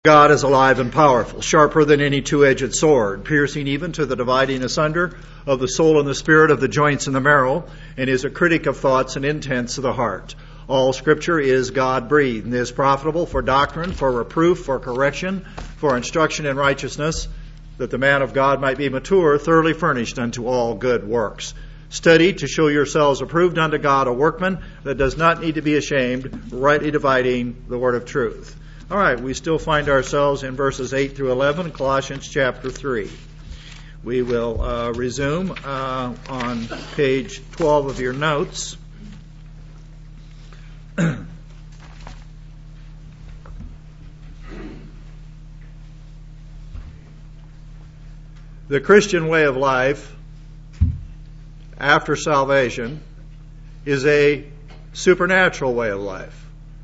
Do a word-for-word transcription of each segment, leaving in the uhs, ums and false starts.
God is alive and powerful, sharper than any two-edged sword, piercing even to the dividing asunder of the soul and the spirit, of the joints and the marrow, and is a critic of thoughts and intents of the heart. All Scripture is God-breathed, and is profitable for doctrine, for reproof, for correction, for instruction in righteousness, that the man of God might be mature, thoroughly furnished unto all good works. Study to show yourselves approved unto God, a workman that does not need to be ashamed, rightly dividing the word of truth. All right, we still find ourselves in verses eight through eleven, Colossians chapter three. We will uh, resume uh, on page twelve of your notes. The Christian way of life after salvation is a supernatural way of life.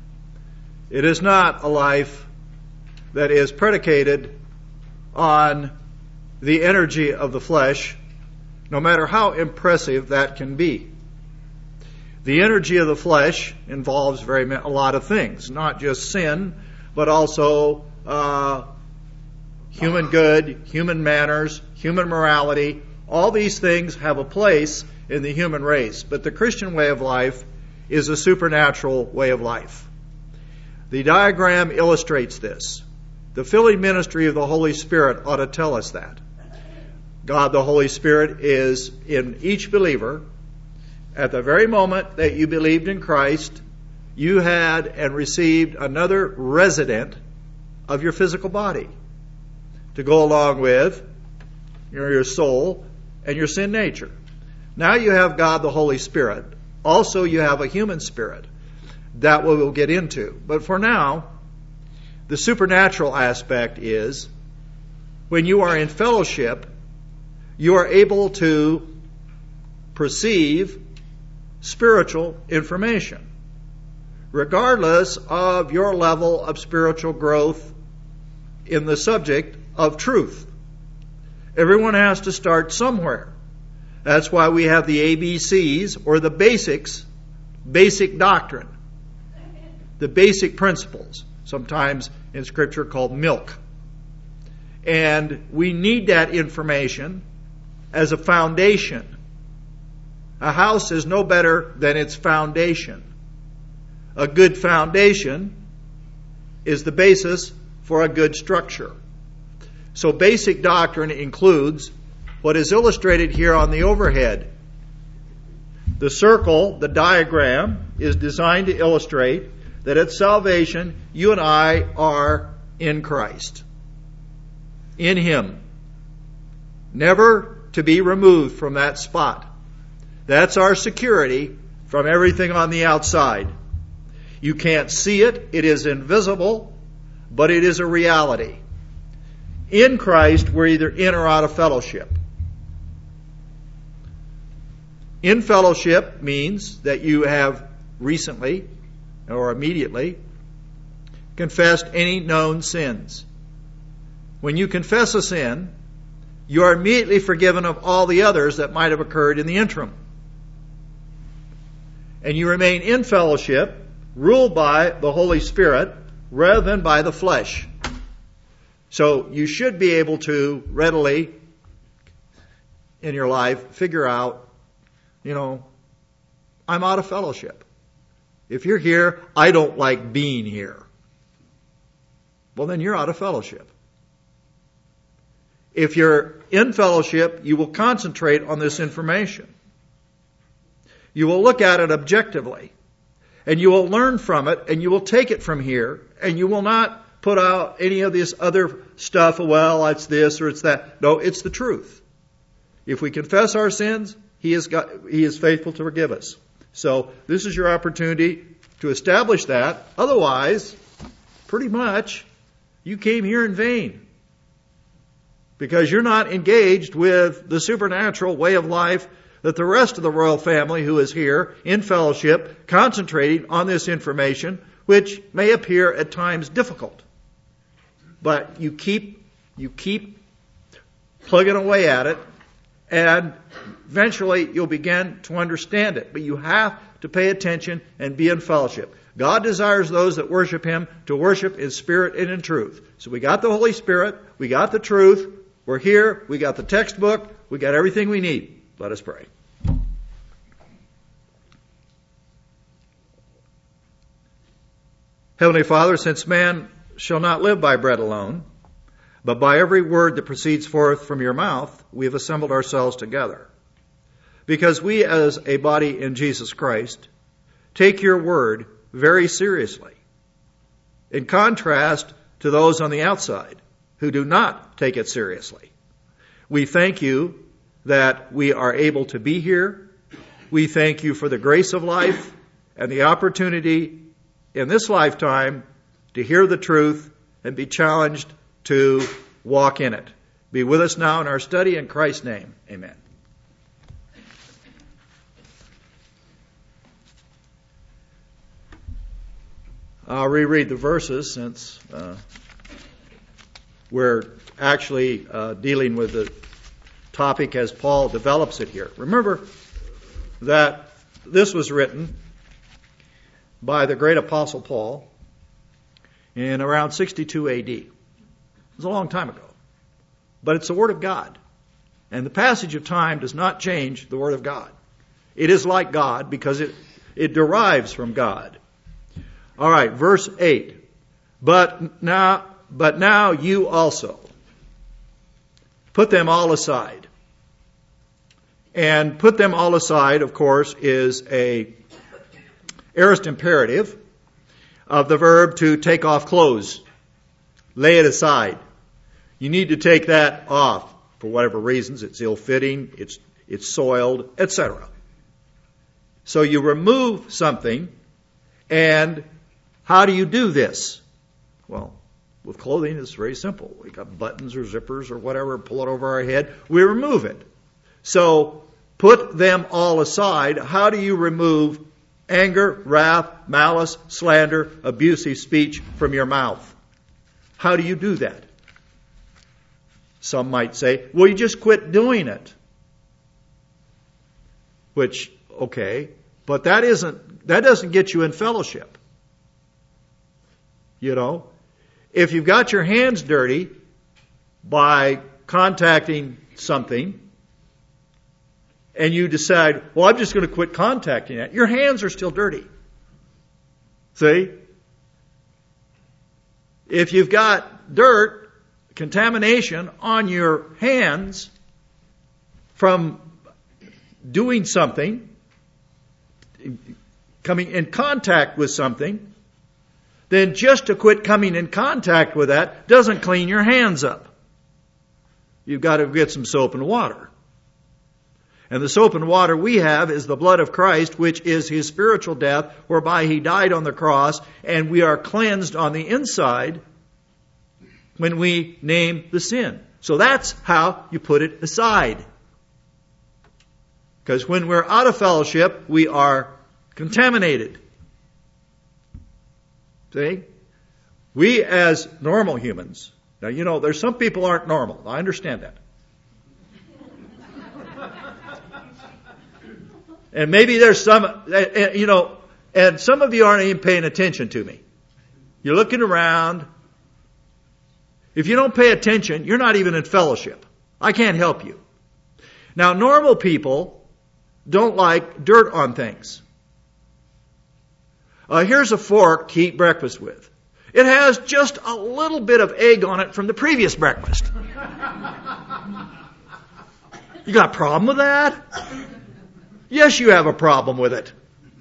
It is not a life that is predicated on the energy of the flesh, no matter how impressive that can be. The energy of the flesh involves very a lot of things, not just sin, but also uh, human good, human manners, human morality. All these things have a place in the human race, but the Christian way of life is a supernatural way of life. The diagram illustrates this. The filling ministry of the Holy Spirit ought to tell us that. God, the Holy Spirit, is in each believer. At the very moment that you believed in Christ, you had and received another resident of your physical body to go along with your, your soul and your sin nature. Now you have God, the Holy Spirit. Also, you have a human spirit. That we will get into. But for now, the supernatural aspect is when you are in fellowship, you are able to perceive spiritual information, regardless of your level of spiritual growth in the subject of truth. Everyone has to start somewhere. That's why we have the A B Cs, or the basics, basic doctrine. The basic principles, sometimes in Scripture called milk. And we need that information as a foundation. A house is no better than its foundation. A good foundation is the basis for a good structure. So basic doctrine includes what is illustrated here on the overhead. The circle, the diagram, is designed to illustrate that at salvation, you and I are in Christ. In Him. Never to be removed from that spot. That's our security from everything on the outside. You can't see it. It is invisible, but it is a reality. In Christ, we're either in or out of fellowship. In fellowship means that you have recently or immediately confessed any known sins. When you confess a sin, you are immediately forgiven of all the others that might have occurred in the interim. And you remain in fellowship, ruled by the Holy Spirit, rather than by the flesh. So you should be able to readily, in your life, figure out, you know, I'm out of fellowship. If you're here, I don't like being here. Well, then you're out of fellowship. If you're in fellowship, you will concentrate on this information. You will look at it objectively. And you will learn from it, and you will take it from here, and you will not put out any of this other stuff, well, it's this or it's that. No, it's the truth. If we confess our sins, He is got, He is faithful to forgive us. So this is your opportunity to establish that. Otherwise, pretty much, you came here in vain. Because you're not engaged with the supernatural way of life that the rest of the royal family who is here in fellowship, concentrating on this information, which may appear at times difficult. But you keep, you keep plugging away at it, and eventually you'll begin to understand it. But you have to pay attention and be in fellowship. God desires those that worship Him to worship in spirit and in truth. So we got the Holy Spirit, we got the truth, we're here, we got the textbook, we got everything we need. Let us pray. Heavenly Father, since man shall not live by bread alone, but by every word that proceeds forth from your mouth, we have assembled ourselves together. Because we as a body in Jesus Christ take your word very seriously, in contrast to those on the outside who do not take it seriously. We thank you that we are able to be here. We thank you for the grace of life and the opportunity in this lifetime to hear the truth and be challenged to walk in it. Be with us now in our study in Christ's name. Amen. I'll reread the verses since uh, we're actually uh, dealing with the topic as Paul develops it here. Remember that this was written by the great apostle Paul in around sixty-two A D. It was a long time ago. But it's the Word of God. And the passage of time does not change the Word of God. It is like God because it, it derives from God. All right, verse eight. But now, but now you also put them all aside. And put them all aside, of course, is a aorist imperative of the verb to take off clothes. Lay it aside. You need to take that off for whatever reasons. It's ill-fitting, it's, it's soiled, et cetera. So you remove something, and how do you do this? Well, with clothing, it's very simple. We got buttons or zippers or whatever, pull it over our head. We remove it. So put them all aside. How do you remove anger, wrath, malice, slander, abusive speech from your mouth? How do you do that? Some might say, well, you just quit doing it. Which, okay, but that isn't, that doesn't get you in fellowship. You know, if you've got your hands dirty by contacting something and you decide, well, I'm just going to quit contacting that, your hands are still dirty. See? If you've got dirt, contamination on your hands from doing something, coming in contact with something, then just to quit coming in contact with that doesn't clean your hands up. You've got to get some soap and water. And the soap and water we have is the blood of Christ, which is His spiritual death, whereby He died on the cross, and we are cleansed on the inside when we name the sin. So that's how you put it aside. Because when we're out of fellowship, we are contaminated. See? We as normal humans, now you know, there's some people aren't normal. I understand that. And maybe there's some, you know, and some of you aren't even paying attention to me. You're looking around. If you don't pay attention, you're not even in fellowship. I can't help you. Now, normal people don't like dirt on things. Uh, here's a fork to eat breakfast with. It has just a little bit of egg on it from the previous breakfast. You got a problem with that? Yes, you have a problem with it.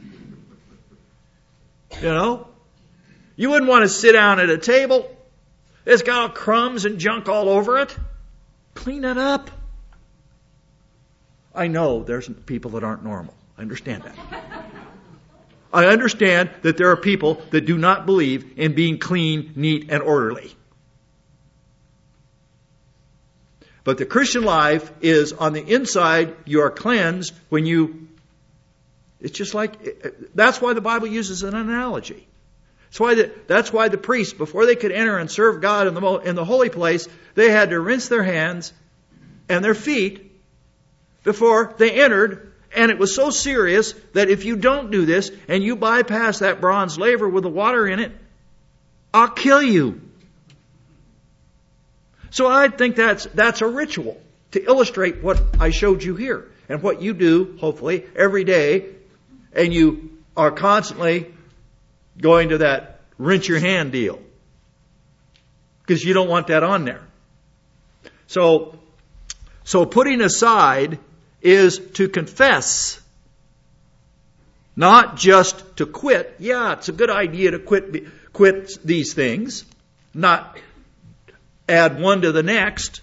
You know? You wouldn't want to sit down at a table. It's got all crumbs and junk all over it. Clean it up. I know there's people that aren't normal. I understand that. I understand that there are people that do not believe in being clean, neat, and orderly. But the Christian life is on the inside, you are cleansed when you, it's just like, that's why the Bible uses an analogy. That's why the, that's why the priests, before they could enter and serve God in the, in the holy place, they had to rinse their hands and their feet before they entered And it was so serious that if you don't do this and you bypass that bronze laver with the water in it, I'll kill you. So I think that's that's a ritual to illustrate what I showed you here and what you do, hopefully, every day. And you are constantly going to that rinse your hand deal. Because you don't want that on there. So, so putting aside is to confess. Not just to quit. Yeah, it's a good idea to quit, quit these things. Not add one to the next.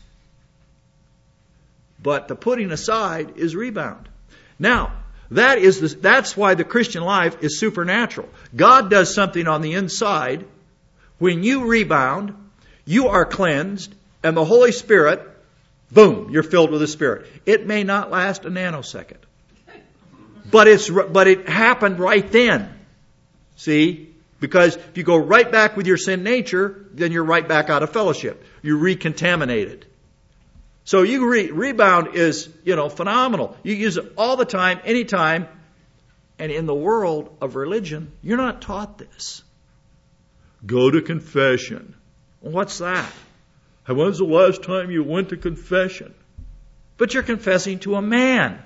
But the putting aside is rebound. Now, that is the, that's why the Christian life is supernatural. God does something on the inside. When you rebound, you are cleansed, and the Holy Spirit, boom, you're filled with the Spirit. It may not last a nanosecond. But it's but it happened right then. See? Because if you go right back with your sin nature, then you're right back out of fellowship. You're recontaminated. So you re- rebound is, you know, phenomenal. You use it all the time, anytime. And in the world of religion, you're not taught this. Go to confession. What's that? When's the last time you went to confession? But you're confessing to a man.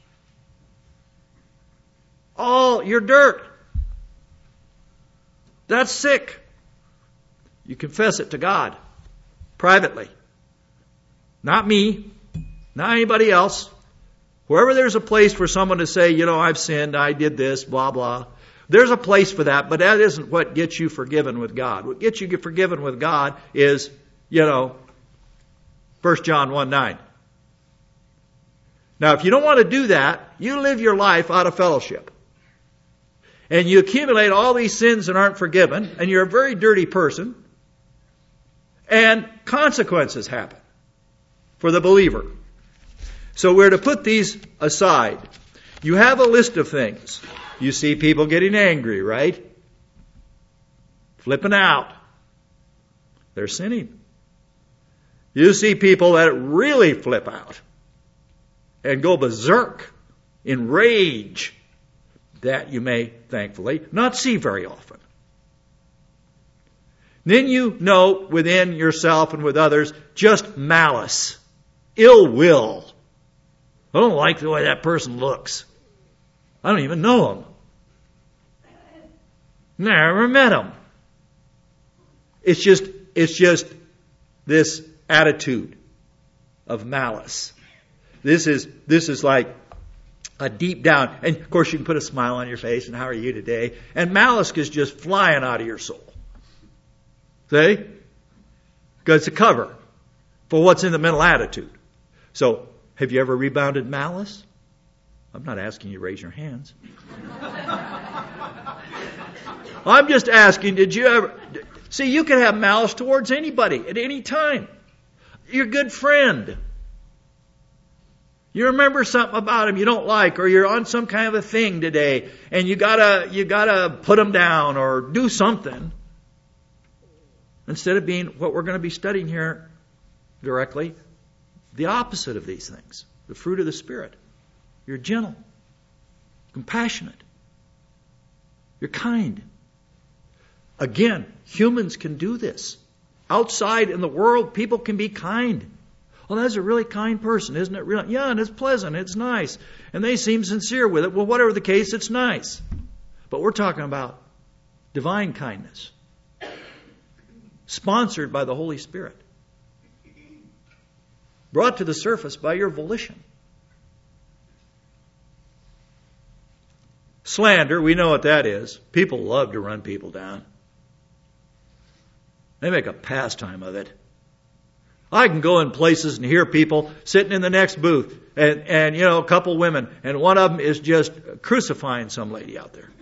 All your dirt. That's sick. You confess it to God. Privately. Not me. Not anybody else. Wherever there's a place for someone to say, you know, I've sinned, I did this, blah, blah. There's a place for that, but that isn't what gets you forgiven with God. What gets you forgiven with God is, you know, First John one nine. Now, if you don't want to do that, you live your life out of fellowship. And you accumulate all these sins that aren't forgiven, and you're a very dirty person, and consequences happen for the believer. So we're to put these aside. You have a list of things. You see people getting angry, right? Flipping out. They're sinning. You see people that really flip out and go berserk in rage. That you may, thankfully, not see very often. Then you know within yourself and with others just malice, ill will. I don't like the way that person looks. I don't even know him. Never met him. It's just, it's just this attitude of malice. This is, this is like a deep down, and of course you can put a smile on your face and how are you today? And malice is just flying out of your soul. See? Because it's a cover for what's in the mental attitude. So, have you ever rebounded malice? I'm not asking you to raise your hands. I'm just asking, did you ever... See, you can have malice towards anybody at any time. Your good friend. You remember something about him you don't like, or you're on some kind of a thing today, and you gotta, you gotta put him down or do something. Instead of being what we're going to be studying here directly, the opposite of these things. The fruit of the Spirit. You're gentle. Compassionate. You're kind. Again, humans can do this. Outside in the world, people can be kind. Well, that's a really kind person, isn't it? Really? Yeah, and it's pleasant, it's nice. And they seem sincere with it. Well, whatever the case, it's nice. But we're talking about divine kindness. Sponsored by the Holy Spirit. Brought to the surface by your volition. Slander, we know what that is. People love to run people down. They make a pastime of it. I can go in places and hear people sitting in the next booth and, and, you know, a couple women, and one of them is just crucifying some lady out there.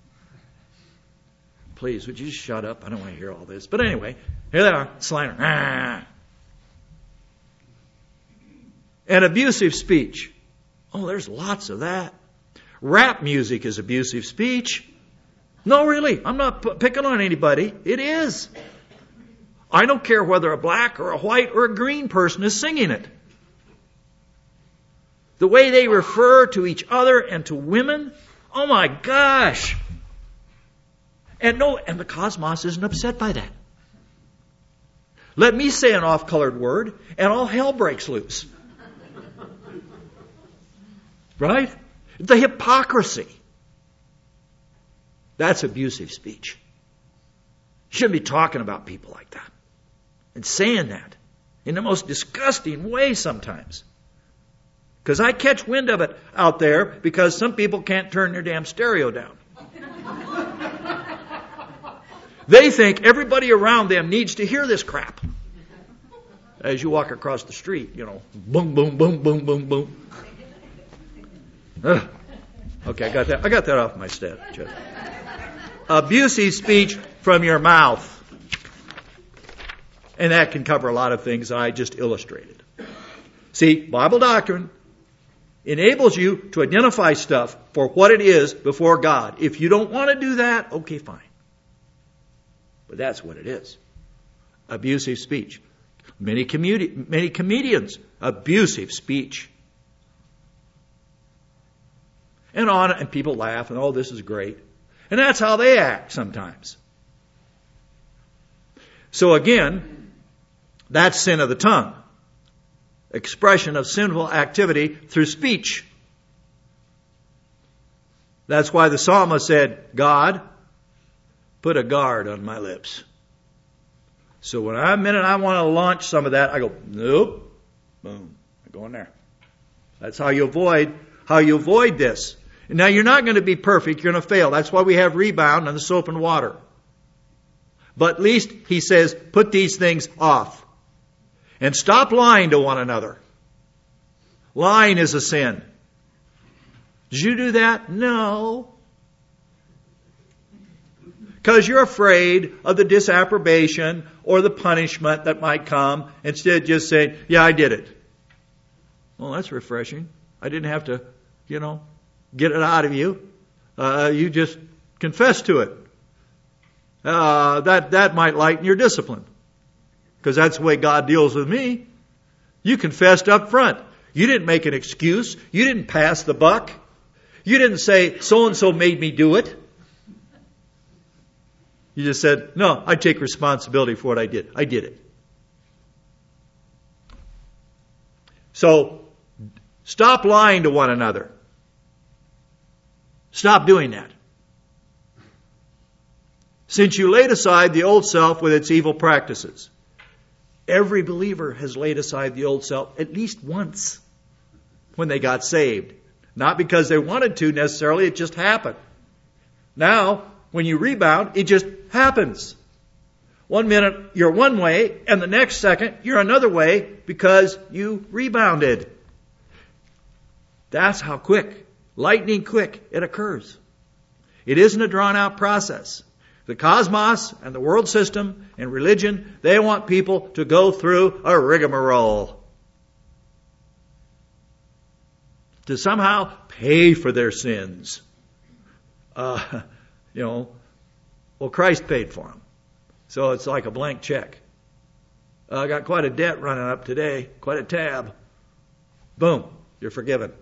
Please, would you just shut up? I don't want to hear all this. But anyway, here they are, slander. Ah. And abusive speech. Oh, there's lots of that. Rap music is abusive speech. No, really, I'm not p- picking on anybody. It is. I don't care whether a black or a white or a green person is singing it. The way they refer to each other and to women. Oh my gosh. And no, and the cosmos isn't upset by that. Let me say an off-colored word, and all hell breaks loose. Right? The hypocrisy. That's abusive speech. You shouldn't be talking about people like that and saying that in the most disgusting way sometimes. Because I catch wind of it out there because some people can't turn their damn stereo down. They think everybody around them needs to hear this crap. As you walk across the street, you know, boom, boom, boom, boom, boom, boom. Ugh. Okay, I got that. I got that off my stat. Abusive speech from your mouth. And that can cover a lot of things I just illustrated. See, Bible doctrine enables you to identify stuff for what it is before God. If you don't want to do that, okay, fine. But that's what it is. Abusive speech. Many, communi- many comedians, abusive speech. And on, and people laugh, and oh, this is great. And that's how they act sometimes. So again, that's sin of the tongue. Expression of sinful activity through speech. That's why the psalmist said, God, put a guard on my lips. So when I'm in and I want to launch some of that, I go, nope, boom, I go in there. That's how you avoid, how you avoid this. Now you're not going to be perfect, you're going to fail. That's why we have rebound and the soap and water. But at least he says, put these things off. And stop lying to one another. Lying is a sin. Did you do that? No. Because you're afraid of the disapprobation or the punishment that might come. Instead, just saying, yeah, I did it. Well, that's refreshing. I didn't have to, you know, get it out of you. Uh, you just confess to it. Uh, that, that might lighten your discipline. Because that's the way God deals with me. You confessed up front. You didn't make an excuse. You didn't pass the buck. You didn't say, so-and-so made me do it. You just said, no, I take responsibility for what I did. I did it. So, stop lying to one another. Stop doing that. Since you laid aside the old self with its evil practices. Every believer has laid aside the old self at least once when they got saved. Not because they wanted to necessarily, it just happened. Now, when you rebound, it just happens. One minute you're one way, and the next second you're another way because you rebounded. That's how quick, lightning quick, it occurs. It isn't a drawn out process. The cosmos and the world system and religion, they want people to go through a rigmarole. To somehow pay for their sins. Uh, you know, well, Christ paid for them. So it's like a blank check. Uh, I got quite a debt running up today, quite a tab. Boom, you're forgiven.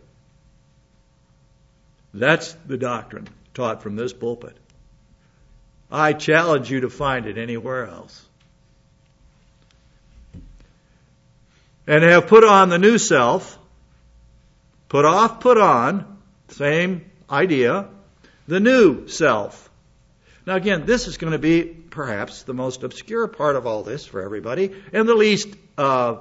That's the doctrine taught from this pulpit. I challenge you to find it anywhere else. And have put on the new self. Put off, put on. Same idea. The new self. Now again, this is going to be perhaps the most obscure part of all this for everybody. And the least, uh, uh,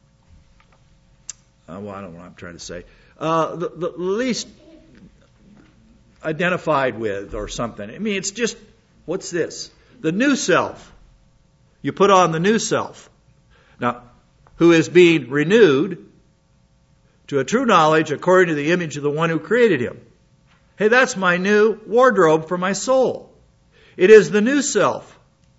well, I don't know what I'm trying to say. Uh, the, the least identified with or something. I mean, it's just, what's this? The new self. You put on the new self. Now, who is being renewed to a true knowledge according to the image of the one who created him. Hey, that's my new wardrobe for my soul. It is the new self.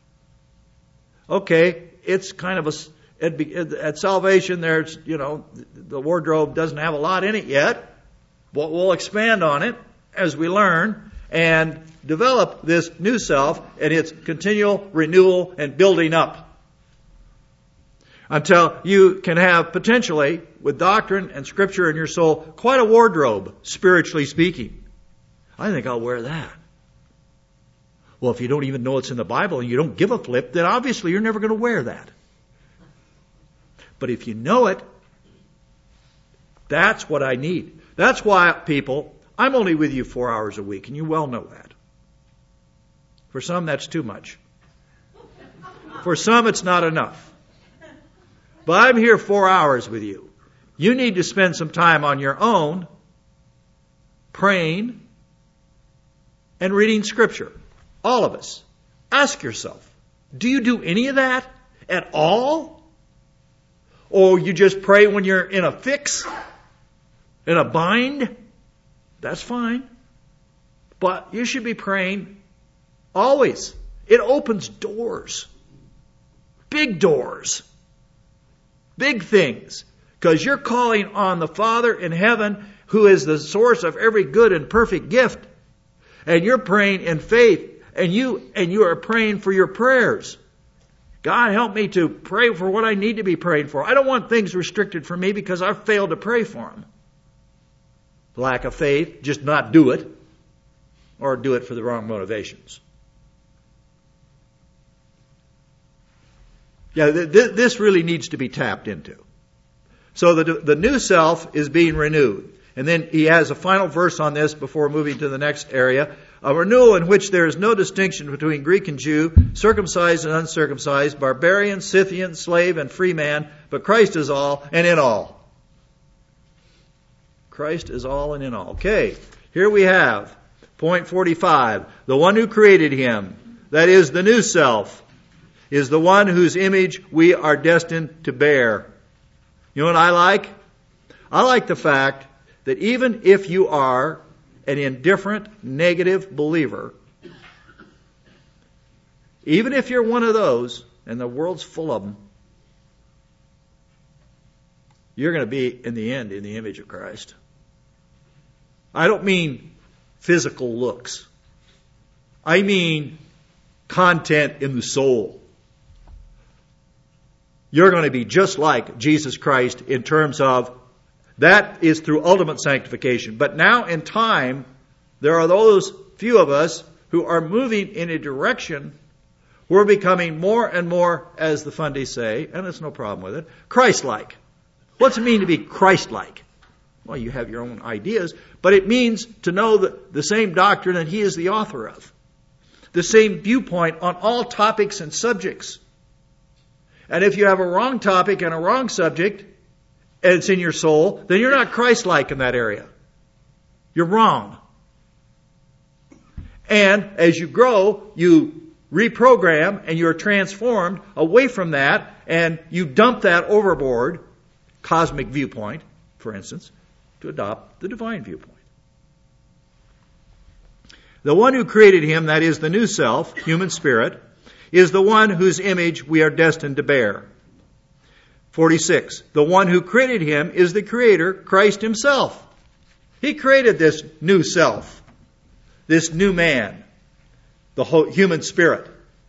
Okay, it's kind of a, at, at salvation there's, you know, the wardrobe doesn't have a lot in it yet, but we'll expand on it as we learn and develop this new self and its continual renewal and building up. Until you can have potentially, with doctrine and Scripture in your soul, quite a wardrobe, spiritually speaking. I think I'll wear that. Well, if you don't even know it's in the Bible and you don't give a flip, then obviously you're never going to wear that. But if you know it, that's what I need. That's why, people, I'm only with you four hours a week, and you well know that. For some, that's too much. For some, it's not enough. But I'm here four hours with you. You need to spend some time on your own, praying and reading Scripture. All of us. Ask yourself, do you do any of that at all? Or you just pray when you're in a fix, in a bind? That's fine. But you should be praying always. It opens doors. Big doors. Big things. Because you're calling on the Father in heaven, who is the source of every good and perfect gift. And you're praying in faith. And you and you are praying for your prayers. God, help me to pray for what I need to be praying for. I don't want things restricted for me because I've failed to pray for them. Lack of faith, just not do it. Or do it for the wrong motivations. Yeah, th- th- this really needs to be tapped into. So the, the new self is being renewed. And then he has a final verse on this before moving to the next area. A renewal in which there is no distinction between Greek and Jew, circumcised and uncircumcised, barbarian, Scythian, slave, and free man, but Christ is all and in all. Christ is all and in all. Okay, here we have point forty-five. The one who created him, that is the new self, is the one whose image we are destined to bear. You know what I like? I like the fact that even if you are an indifferent, negative believer, even if you're one of those, and the world's full of them, you're going to be, in the end, in the image of Christ. I don't mean physical looks. I mean content in the soul. You're going to be just like Jesus Christ in terms of that is through ultimate sanctification. But now in time, there are those few of us who are moving in a direction. We're becoming more and more, as the Fundis say, and there's no problem with it, Christ-like. What's it mean to be Christ-like? Well, you have your own ideas, but it means to know the, the same doctrine that he is the author of. The same viewpoint on all topics and subjects. And if you have a wrong topic and a wrong subject, and it's in your soul, then you're not Christ-like in that area. You're wrong. And as you grow, you reprogram and you're transformed away from that, and you dump that overboard, cosmic viewpoint, for instance, to adopt the divine viewpoint. The one who created him, that is the new self, human spirit, is the one whose image we are destined to bear. forty-six. The one who created him is the Creator, Christ himself. He created this new self, this new man, the whole human spirit.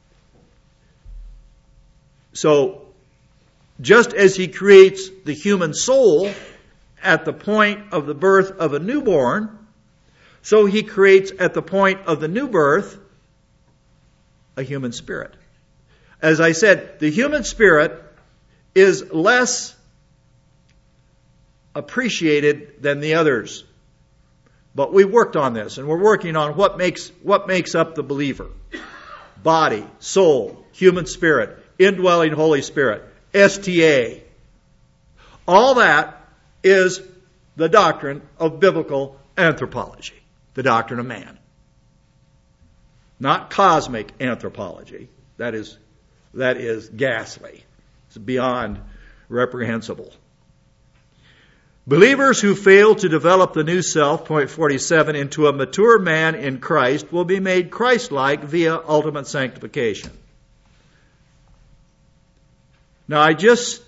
So, just as he creates the human soul at the point of the birth of a newborn, so he creates at the point of the new birth a human spirit. As I said, the human spirit is less appreciated than the others. But we worked on this, and we're working on what makes what makes up the believer. Body, soul, human spirit, indwelling Holy Spirit, S T A. All that is the doctrine of biblical anthropology, the doctrine of man. Not cosmic anthropology. That is, that is ghastly. It's beyond reprehensible. Believers who fail to develop the new self, point forty-seven, into a mature man in Christ will be made Christ-like via ultimate sanctification. Now I just,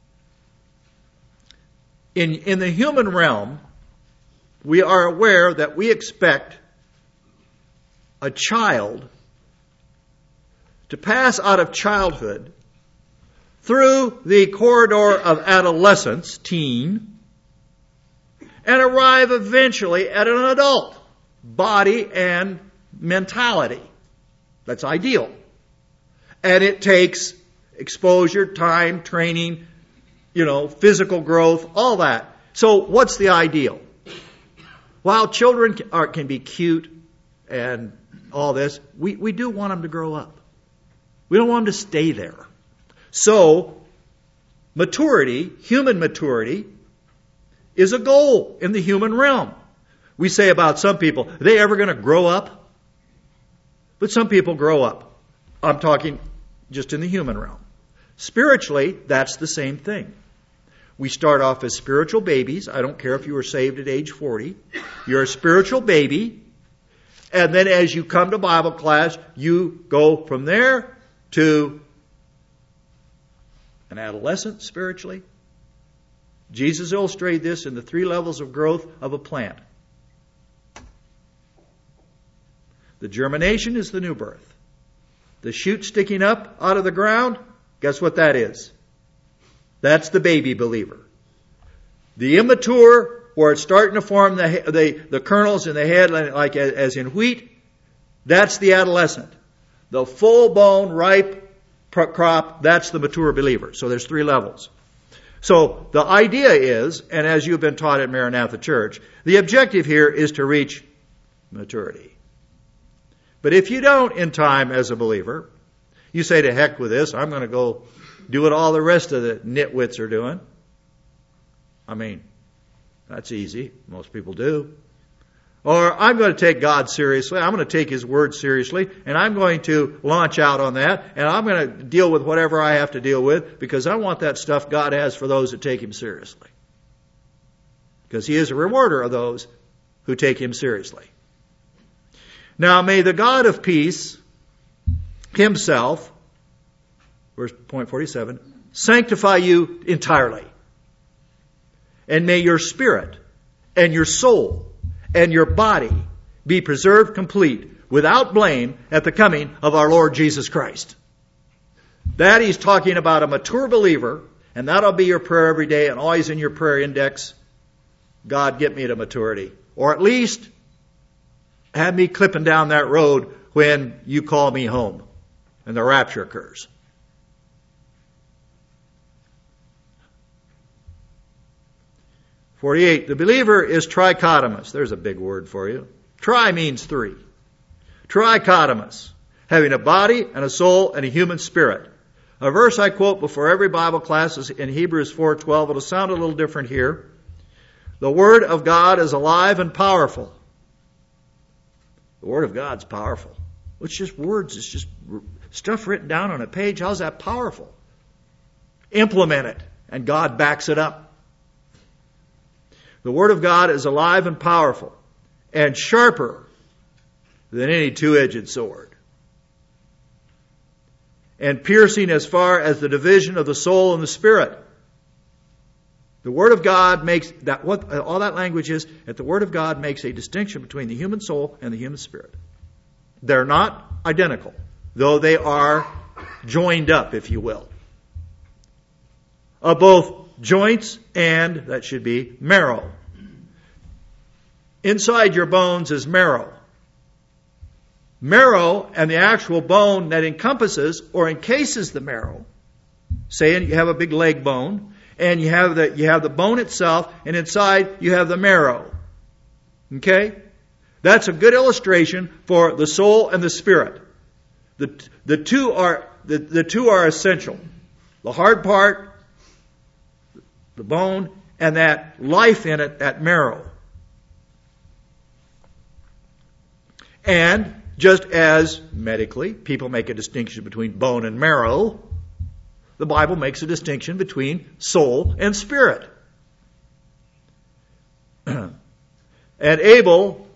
in, in the human realm, we are aware that we expect a child to pass out of childhood through the corridor of adolescence, teen, and arrive eventually at an adult, body and mentality. That's ideal. And it takes exposure, time, training, you know, physical growth, all that. So what's the ideal? While children can, are, can be cute and all this, we, we do want them to grow up. We don't want them to stay there. So, maturity, human maturity, is a goal in the human realm. We say about some people, are they ever going to grow up? But some people grow up. I'm talking just in the human realm. Spiritually, that's the same thing. We start off as spiritual babies. I don't care if you were saved at age forty. You're a spiritual baby. And then as you come to Bible class, you go from there to an adolescent spiritually. Jesus illustrated this in the three levels of growth of a plant. The germination is the new birth. The shoot sticking up out of the ground, guess what that is? That's the baby believer. The immature, where it's starting to form the, the, the kernels in the head, like as in wheat, that's the adolescent. The full-blown, ripe crop, that's the mature believer. So there's three levels. So the idea is, and as you've been taught at Maranatha Church, the objective here is to reach maturity. But if you don't in time as a believer, you say, to heck with this, I'm going to go do what all the rest of the nitwits are doing. I mean, that's easy. Most people do. Or I'm going to take God seriously. I'm going to take His Word seriously. And I'm going to launch out on that. And I'm going to deal with whatever I have to deal with. Because I want that stuff God has for those that take Him seriously. Because He is a rewarder of those who take Him seriously. Now may the God of peace Himself, verse point forty-seven, sanctify you entirely. And may your spirit and your soul and your body be preserved complete without blame at the coming of our Lord Jesus Christ. That He's talking about a mature believer, and that'll be your prayer every day and always in your prayer index. God, get me to maturity. Or at least have me clipping down that road when you call me home and the rapture occurs. forty-eight. The believer is trichotomous. There's a big word for you. Tri means three. Trichotomous. Having a body and a soul and a human spirit. A verse I quote before every Bible class is in Hebrews four twelve. It'll sound a little different here. The Word of God is alive and powerful. The Word of God's powerful. It's just words. It's just stuff written down on a page. How's that powerful? Implement it, and God backs it up. The Word of God is alive and powerful, and sharper than any two-edged sword, and piercing as far as the division of the soul and the spirit. The Word of God makes that what all that language is, that the Word of God makes a distinction between the human soul and the human spirit. They're not identical, though they are joined up, if you will, of both joints and, that should be, marrow. Inside your bones is marrow. Marrow and the actual bone that encompasses or encases the marrow. Say you have a big leg bone, and you have the you have the bone itself, and inside you have the marrow. Okay? That's a good illustration for the soul and the spirit. The the two are the, the two are essential. The hard part, the bone, and that life in it, that marrow. And just as medically people make a distinction between bone and marrow, the Bible makes a distinction between soul and spirit. and able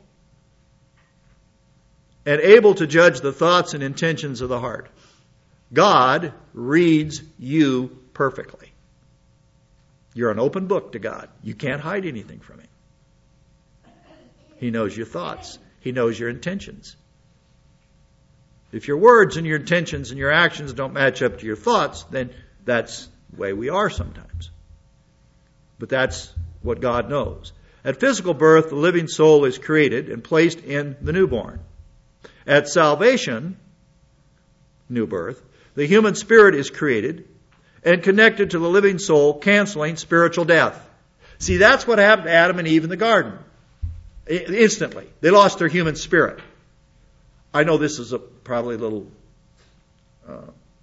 and able to judge the thoughts and intentions of the heart. God reads you perfectly. You're an open book to God. You can't hide anything from Him. He knows your thoughts. He knows your intentions. If your words and your intentions and your actions don't match up to your thoughts, then That's the way we are sometimes. But that's what God knows. At physical birth, the living soul is created and placed in the newborn. At salvation, new birth, the human spirit is created and connected to the living soul, canceling spiritual death. See, that's what happened to Adam and Eve in the garden. Instantly. They lost their human spirit. I know this is a probably a little... Uh,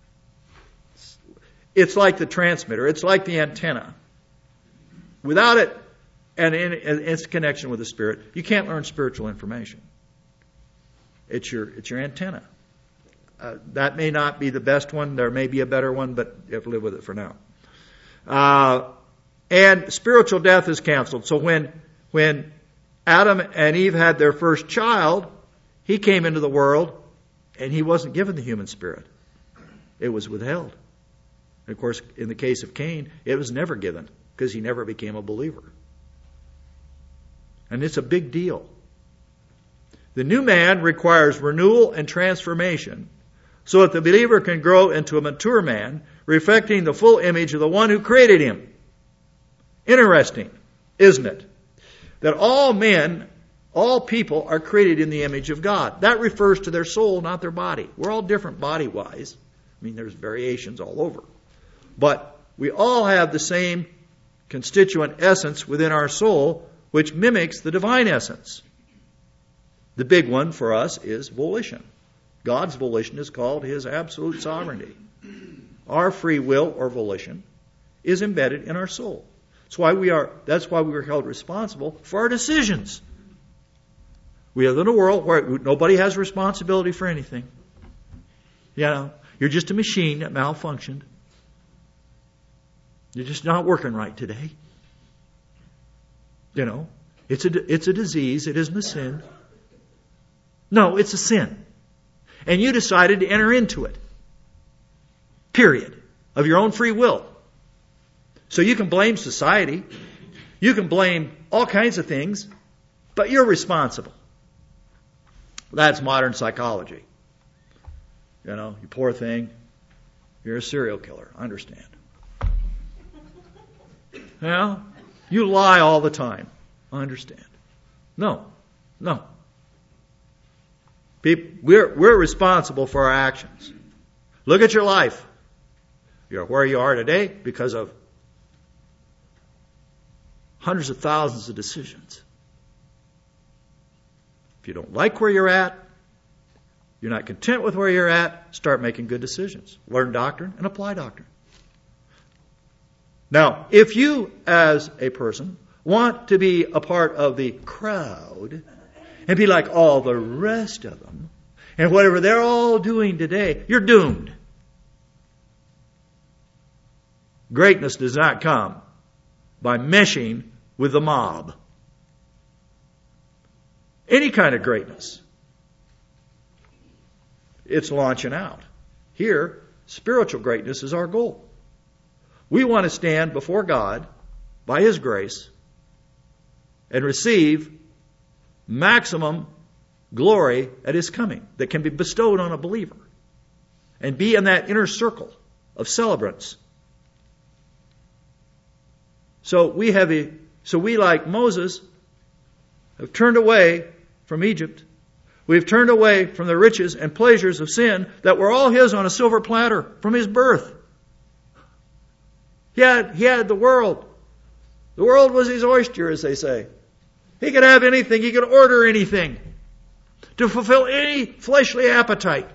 it's like the transmitter. It's like the antenna. Without it, and in its connection with the Spirit, you can't learn spiritual information. It's your it's your antenna. Uh, that may not be the best one. There may be a better one, but you have to live with it for now. Uh, and spiritual death is canceled. So when when Adam and Eve had their first child, he came into the world, and he wasn't given the human spirit. It was withheld. And of course, in the case of Cain, it was never given, because he never became a believer. And it's a big deal. The new man requires renewal and transformation so that the believer can grow into a mature man, reflecting the full image of the one who created him. Interesting, isn't it? That all men, all people are created in the image of God. That refers to their soul, not their body. We're all different body-wise. I mean, there's variations all over. But we all have the same constituent essence within our soul, which mimics the divine essence. The big one for us is volition. God's volition is called His absolute sovereignty. Our free will or volition is embedded in our soul. That's why we are, that's why we are held responsible for our decisions. We live in a world where nobody has responsibility for anything. You know, you're just a machine that malfunctioned. You're just not working right today. You know, it's a, it's a disease. It isn't a sin. No, it's a sin. And you decided to enter into it. Period. Of your own free will. So you can blame society. You can blame all kinds of things. But you're responsible. That's modern psychology. You know, you poor thing. You're a serial killer. I understand. Well, you lie all the time. I understand. No. No. People, we're, we're responsible for our actions. Look at your life. You're where you are today because of hundreds of thousands of decisions. If you don't like where you're at, you're not content with where you're at, start making good decisions. Learn doctrine and apply doctrine. Now, if you, as a person, want to be a part of the crowd and be like all the rest of them, and whatever they're all doing today, you're doomed. Greatness does not come by meshing with the mob. Any kind of greatness. It's launching out. Here, spiritual greatness is our goal. We want to stand before God by His grace and receive maximum glory at His coming that can be bestowed on a believer and be in that inner circle of celebrants. So we have a, so we, like Moses, have turned away from Egypt. We've turned away from the riches and pleasures of sin that were all His on a silver platter from His birth. He had, he had the world. The world was His oyster, as they say. He could have anything. He could order anything to fulfill any fleshly appetite.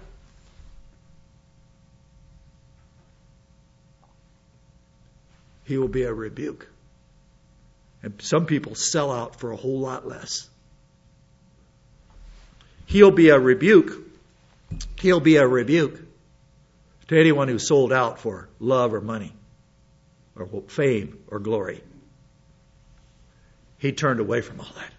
He will be a rebuke. And some people sell out for a whole lot less. He'll be a rebuke. He'll be a rebuke to anyone who sold out for love or money or fame or glory. He turned away from all that.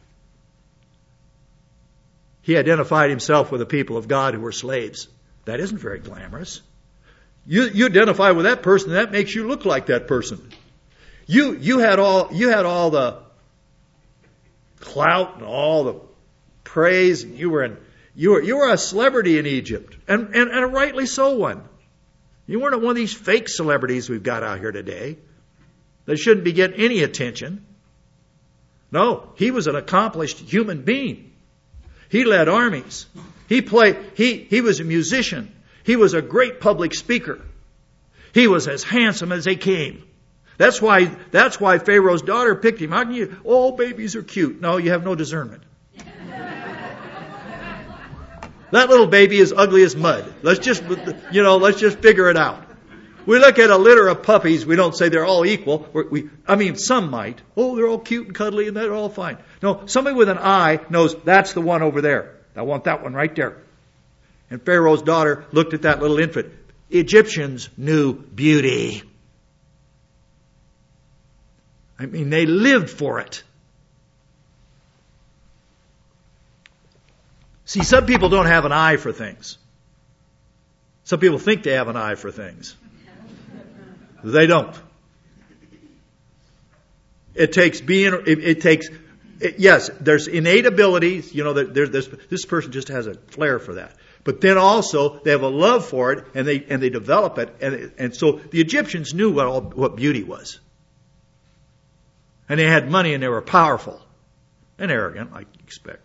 He identified Himself with the people of God who were slaves. That isn't very glamorous. You, you identify with that person, that makes you look like that person. You, you had all, you had all the clout and all the praise. You were in, you were, you were a celebrity in Egypt, and, and, and a rightly so one. You weren't one of these fake celebrities we've got out here today that shouldn't be getting any attention. No, he was an accomplished human being. He led armies. He played, he, he was a musician. He was a great public speaker. He was as handsome as they came. That's why, that's why Pharaoh's daughter picked him. How can you, oh, babies are cute. No, you have no discernment. That little baby is ugly as mud. Let's just, you know, let's just figure it out. We look at a litter of puppies. We don't say they're all equal. We're, we, I mean, some might. Oh, they're all cute and cuddly and they're all fine. No, somebody with an eye knows that's the one over there. I want that one right there. And Pharaoh's daughter looked at that little infant. Egyptians knew beauty. I mean, they lived for it. See, some people don't have an eye for things. Some people think they have an eye for things. They don't. It takes being, it, it takes, it, yes, there's innate abilities, you know, there, there's, this person just has a flair for that. But then also, they have a love for it, and they, and they develop it, and, and so the Egyptians knew what, all, what beauty was. And they had money, and they were powerful. And arrogant, like you expect.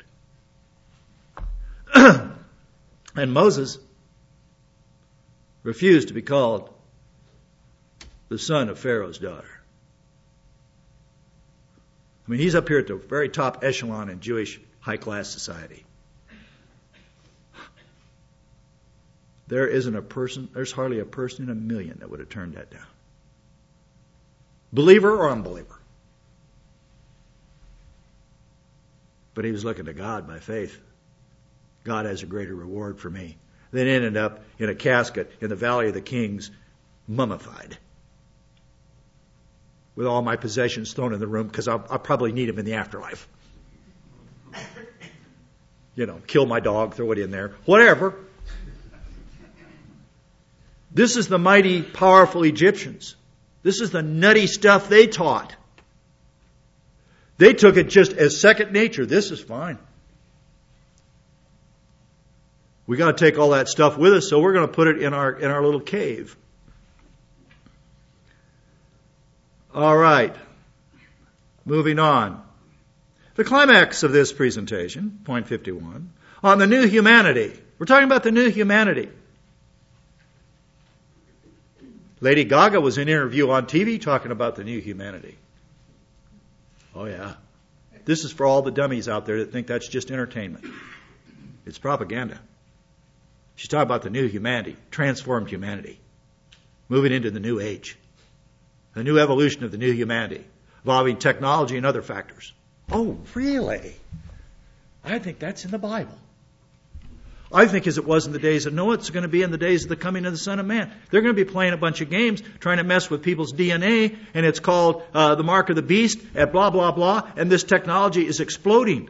And Moses refused to be called the son of Pharaoh's daughter. I mean, he's up here at the very top echelon in Jewish high-class society. There isn't a person, there's hardly a person in a million that would have turned that down. Believer or unbeliever. But he was looking to God by faith. God has a greater reward for me. Then ended up in a casket in the Valley of the Kings, mummified. With all my possessions thrown in the room, because I'll, I'll probably need them in the afterlife. You know, kill my dog, throw it in there. Whatever. This is the mighty, powerful Egyptians. This is the nutty stuff they taught. They took it just as second nature. This is fine. We got to take all that stuff with us, so we're going to put it in our in our little cave. All right. Moving on. The climax of this presentation, point fifty-one, on the new humanity. We're talking about the new humanity. Lady Gaga was in an interview on T V talking about the new humanity. Oh, yeah. This is for all the dummies out there that think that's just entertainment. It's propaganda. She's talking about the new humanity, transformed humanity, moving into the new age, the new evolution of the new humanity, involving technology and other factors. Oh, really? I think that's in the Bible. I think as it was in the days of Noah, it's going to be in the days of the coming of the Son of Man. They're going to be playing a bunch of games, trying to mess with people's D N A, and it's called uh, the mark of the beast, and blah, blah, blah, and this technology is exploding.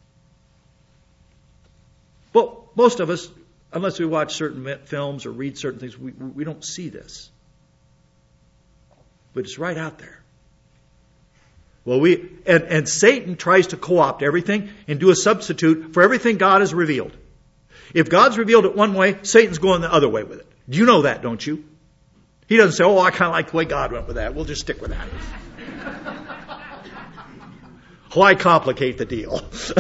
Well, most of us, unless we watch certain films or read certain things, we, we don't see this. But it's right out there. Well, we and, and Satan tries to co-opt everything and do a substitute for everything God has revealed. If God's revealed it one way, Satan's going the other way with it. You know that, don't you? He doesn't say, oh, I kind of like the way God went with that. We'll just stick with that. Why complicate the deal?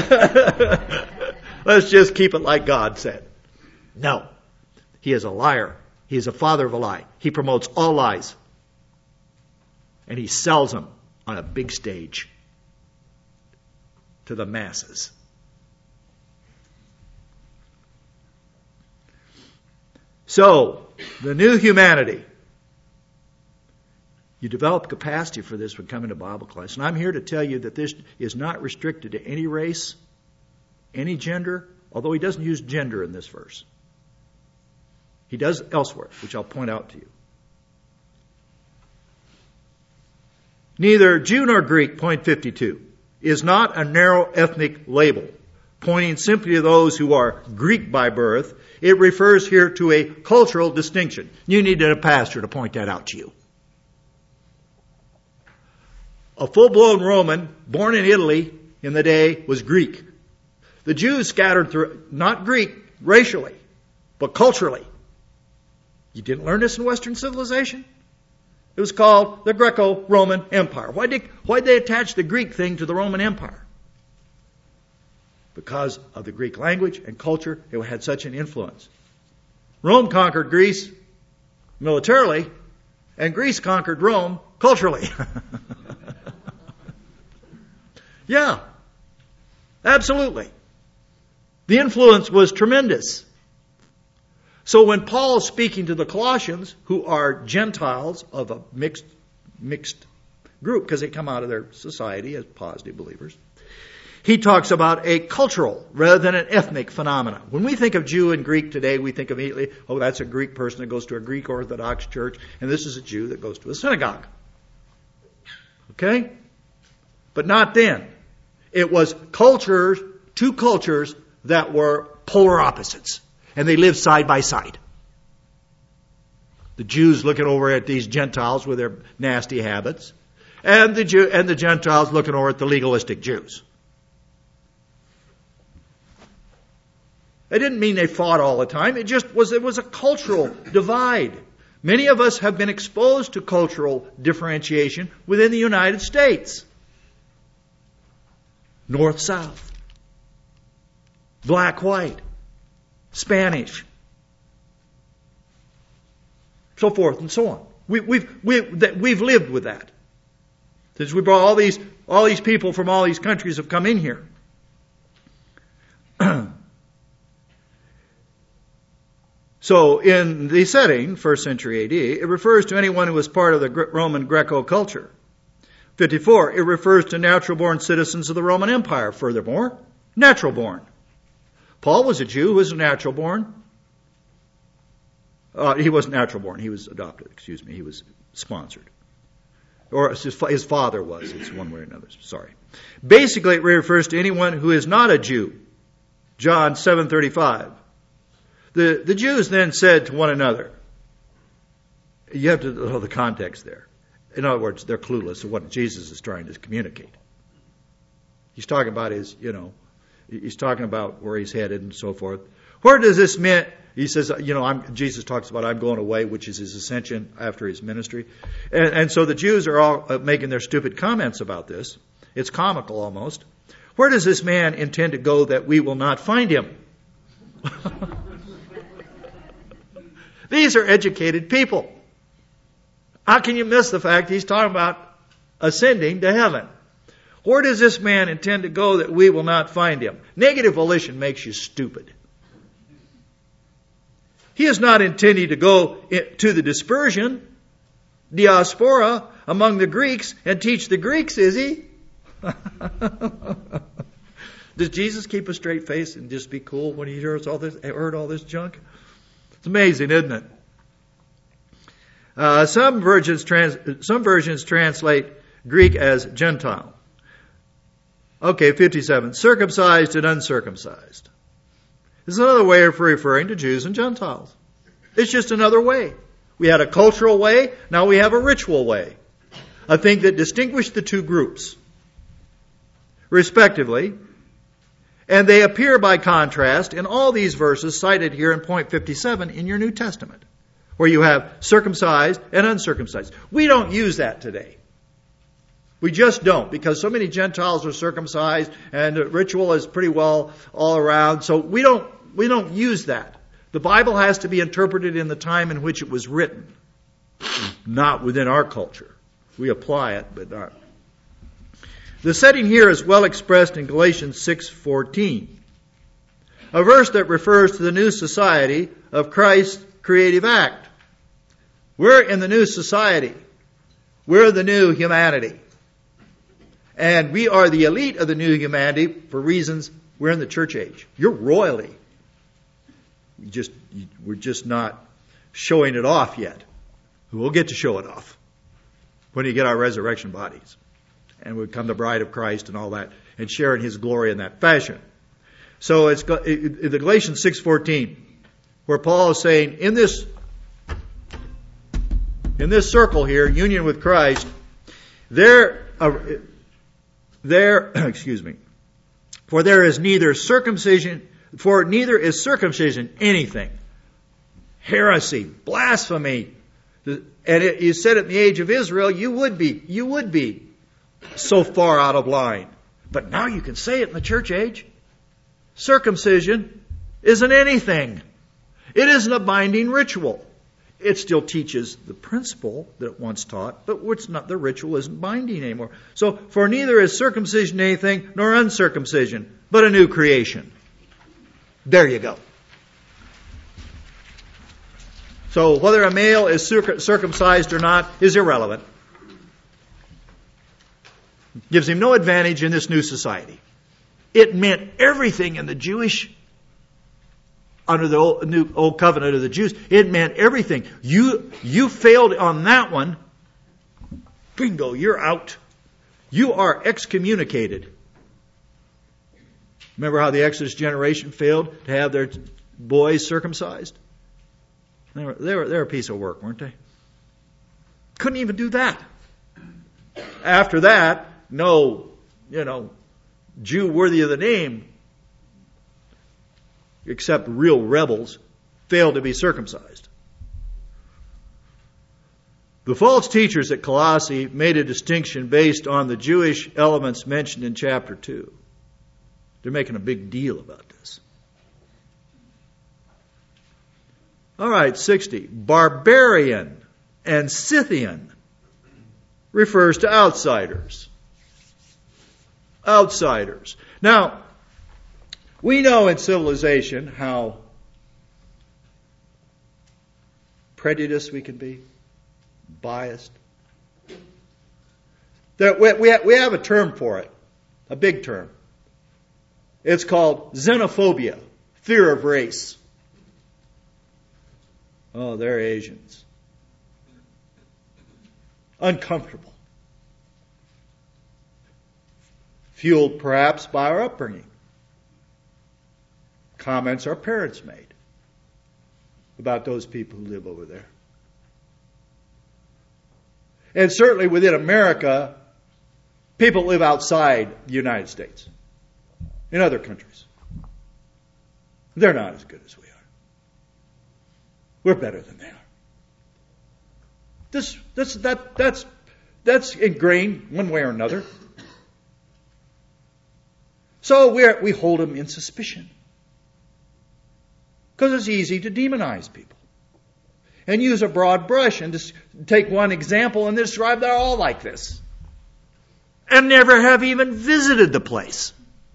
Let's just keep it like God said. No. He is a liar. He is a father of a lie. He promotes all lies. And he sells them on a big stage to the masses. So, the new humanity. You develop capacity for this when coming to Bible class. And I'm here to tell you that this is not restricted to any race, any gender, although he doesn't use gender in this verse. He does elsewhere, which I'll point out to you. Neither Jew nor Greek, point fifty-two, is not a narrow ethnic label, pointing simply to those who are Greek by birth. It refers here to a cultural distinction. You needed a pastor to point that out to you. A full-blown Roman, born in Italy in the day, was Greek. The Jews scattered through, not Greek racially, but culturally. You didn't learn this in Western civilization? It was called the Greco-Roman Empire. Why did why did they attach the Greek thing to the Roman Empire? Because of the Greek language and culture, it had such an influence. Rome conquered Greece militarily, and Greece conquered Rome culturally. Yeah, absolutely. The influence was tremendous. So when Paul's speaking to the Colossians, who are Gentiles of a mixed mixed group, because they come out of their society as positive believers, he talks about a cultural rather than an ethnic phenomenon. When we think of Jew and Greek today, we think immediately, oh, that's a Greek person that goes to a Greek Orthodox church, and this is a Jew that goes to a synagogue. Okay? But not then. It was cultures, two cultures that were polar opposites. And they lived side by side. The Jews looking over at these Gentiles with their nasty habits, and the Jew, and the Gentiles looking over at the legalistic Jews. It didn't mean they fought all the time. It just was, it was a cultural divide. Many of us have been exposed to cultural differentiation within the United States. North-South. Black-white. Spanish. So forth and so on. We, we've, we, that we've lived with that. Since we brought all these, all these people from all these countries have come in here. So in the setting, first century A D, it refers to anyone who was part of the Roman Greco culture. fifty-four, it refers to natural-born citizens of the Roman Empire. Furthermore, natural-born. Paul was a Jew who was natural-born. Uh, he wasn't natural-born. He was adopted. Excuse me. He was sponsored. Or his, his father was. It's one way or another. Sorry. Basically, it refers to anyone who is not a Jew. John seven thirty-five. The, the Jews then said to one another, you have to know the context there. In other words, they're clueless of what Jesus is trying to communicate. He's talking about his, you know, he's talking about where he's headed and so forth. Where does this mean? He says, you know, I'm, Jesus talks about I'm going away, which is his ascension after his ministry. And, and so the Jews are all making their stupid comments about this. It's comical almost. Where does this man intend to go that we will not find him? These are educated people. How can you miss the fact he's talking about ascending to heaven? Where does this man intend to go that we will not find him? Negative volition makes you stupid. He is not intending to go to the dispersion, diaspora, among the Greeks and teach the Greeks, is he? Does Jesus keep a straight face and just be cool when he hears all this, heard all this junk? It's amazing, isn't it? Uh, some versions trans, some versions translate Greek as Gentile. Okay, fifty-seven. Circumcised and uncircumcised. This is another way of referring to Jews and Gentiles. It's just another way. We had a cultural way, now we have a ritual way. A thing that distinguished the two groups, respectively. And they appear by contrast in all these verses cited here in point fifty-seven in your New Testament, where you have circumcised and uncircumcised. We don't use that today. We just don't, because so many Gentiles are circumcised and the ritual is pretty well all around. So we don't, we don't use that. The Bible has to be interpreted in the time in which it was written, not within our culture. We apply it, but not. The setting here is well expressed in Galatians six fourteen, a verse that refers to the new society of Christ's creative act. We're in the new society. We're the new humanity. And we are the elite of the new humanity for reasons we're in the church age. You're royalty. You just, we're just not showing it off yet. We'll get to show it off when you get our resurrection bodies. And we become the bride of Christ and all that, and share in His glory in that fashion. So it's in the Galatians six fourteen, where Paul is saying, in this, in this circle here, union with Christ, there, uh, there, excuse me, for there is neither circumcision, for neither is circumcision anything. heresy, blasphemy. And it, you said it in the age of Israel, you would be, you would be so far out of line. But now you can say it in the church age. Circumcision isn't anything. It isn't a binding ritual. It still teaches the principle that it once taught, but it's not, the ritual isn't binding anymore. So, for neither is circumcision anything, nor uncircumcision, but a new creation. There you go. So, whether a male is circumcised or not is irrelevant. Gives him no advantage in this new society. It meant everything in the Jewish, under the old, new old covenant of the Jews, it meant everything. You, you failed on that one. Bingo, you're out. You are excommunicated. Remember how the Exodus generation failed to have their boys circumcised? They were, they were, they were a piece of work, weren't they? Couldn't even do that. After that, no, you know, Jew worthy of the name, except real rebels, failed to be circumcised. The false teachers at Colossae made a distinction based on the Jewish elements mentioned in chapter two. They're making a big deal about this. All right, sixty. Barbarian and Scythian refers to outsiders. Outsiders. Now, we know in civilization how prejudiced we can be, biased. There, we, we, have, we have a term for it, a big term. It's called xenophobia, fear of race. Oh, they're Asians. Uncomfortable. Fueled perhaps by our upbringing. Comments our parents made about those people who live over there. And certainly within America, people live outside the United States, in other countries. They're not as good as we are. We're better than they are. This, this, that, that's, that's ingrained one way or another. So we we hold them in suspicion. Because it's easy to demonize people. And use a broad brush and just take one example and describe they're all like this. And never have even visited the place.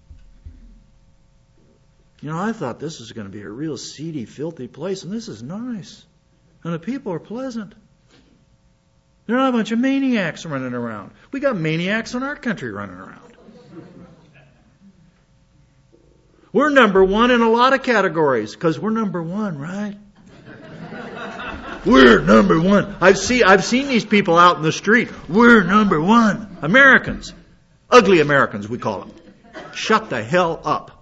You know, I thought this was going to be a real seedy, filthy place, and this is nice. And the people are pleasant. They're not a bunch of maniacs running around. We got maniacs in our country running around. We're number one in a lot of categories because we're number one, right? We're number one. I've seen I've seen these people out in the street. We're number one. Americans. Ugly Americans, we call them. Shut the hell up.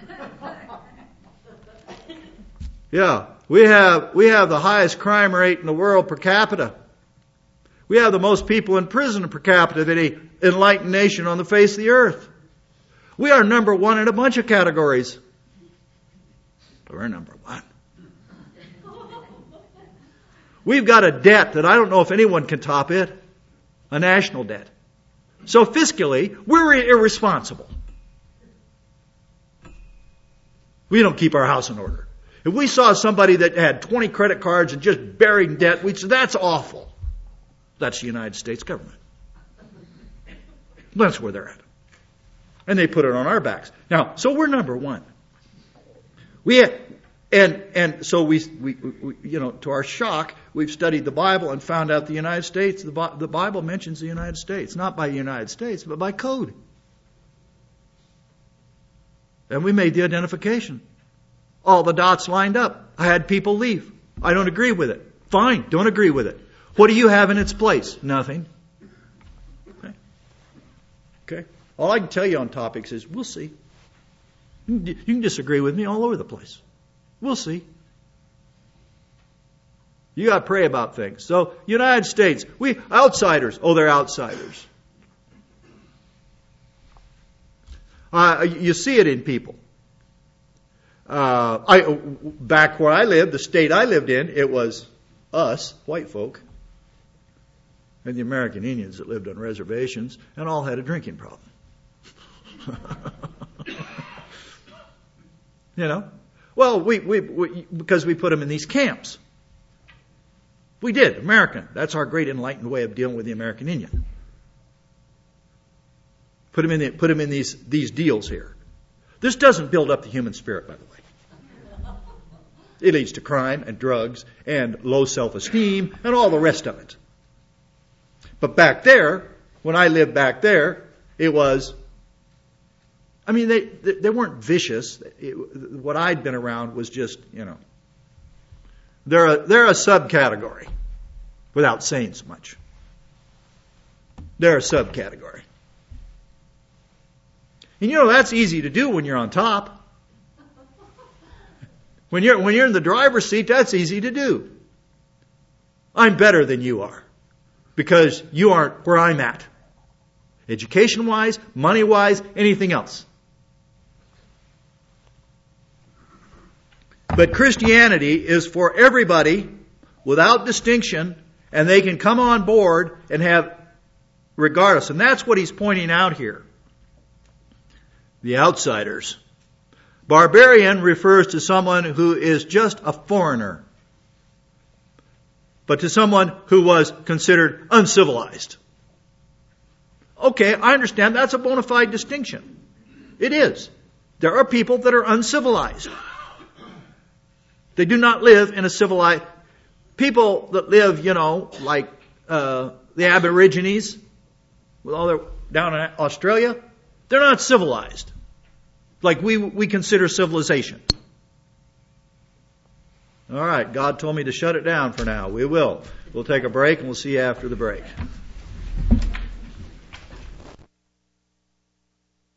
Yeah, we have we have the highest crime rate in the world per capita. We have the most people in prison per capita of any enlightened nation on the face of the earth. We are number one in a bunch of categories. But we're number one. We've got a debt that I don't know if anyone can top it. A national debt. So fiscally, we're irresponsible. We don't keep our house in order. If we saw somebody that had twenty credit cards and just buried in debt, we'd say, that's awful. That's the United States government. That's where they're at. And they put it on our backs. Now, so we're number one. We have, and and so we, we, we you know, to our shock, we've studied the Bible and found out the United States, the, the Bible mentions the United States, not by the United States, but by code. And we made the identification. All the dots lined up. I had people leave. I don't agree with it. Fine, don't agree with it. What do you have in its place? Nothing. Okay. Okay. All I can tell you on topics is we'll see. You can disagree with me all over the place. We'll see. You got to pray about things. So, United States, we outsiders. Oh, they're outsiders. Uh, you see it in people. Uh, I, back where I lived, the state I lived in, it was us, white folk, and the American Indians that lived on reservations, and all had a drinking problem. You know? Well, we, we, we because we put them in these camps. We did, American. That's our great enlightened way of dealing with the American Indian. Put them in, the, put them in these, these deals here. This doesn't build up the human spirit, by the way. It leads to crime and drugs and low self-esteem and all the rest of it. But back there, when I lived back there, it was, I mean, they they weren't vicious. It, what I'd been around was just, you know, they're a, they're a subcategory, without saying so much. They're a subcategory. And you know, that's easy to do when you're on top. When you're, when you're in the driver's seat, that's easy to do. I'm better than you are. Because you aren't where I'm at. Education-wise, money-wise, anything else. But Christianity is for everybody, without distinction, and they can come on board and have, regardless. And that's what he's pointing out here. The outsiders. Barbarian refers to someone who is just a foreigner, but to someone who was considered uncivilized. Okay, I understand that's a bona fide distinction. It is. There are people that are uncivilized. They do not live in a civilized... People that live, you know, like uh, the Aborigines, with all their down in Australia, they're not civilized. Like we we consider civilization. All right, God told me to shut it down for now. We will. We'll take a break and we'll see you after the break.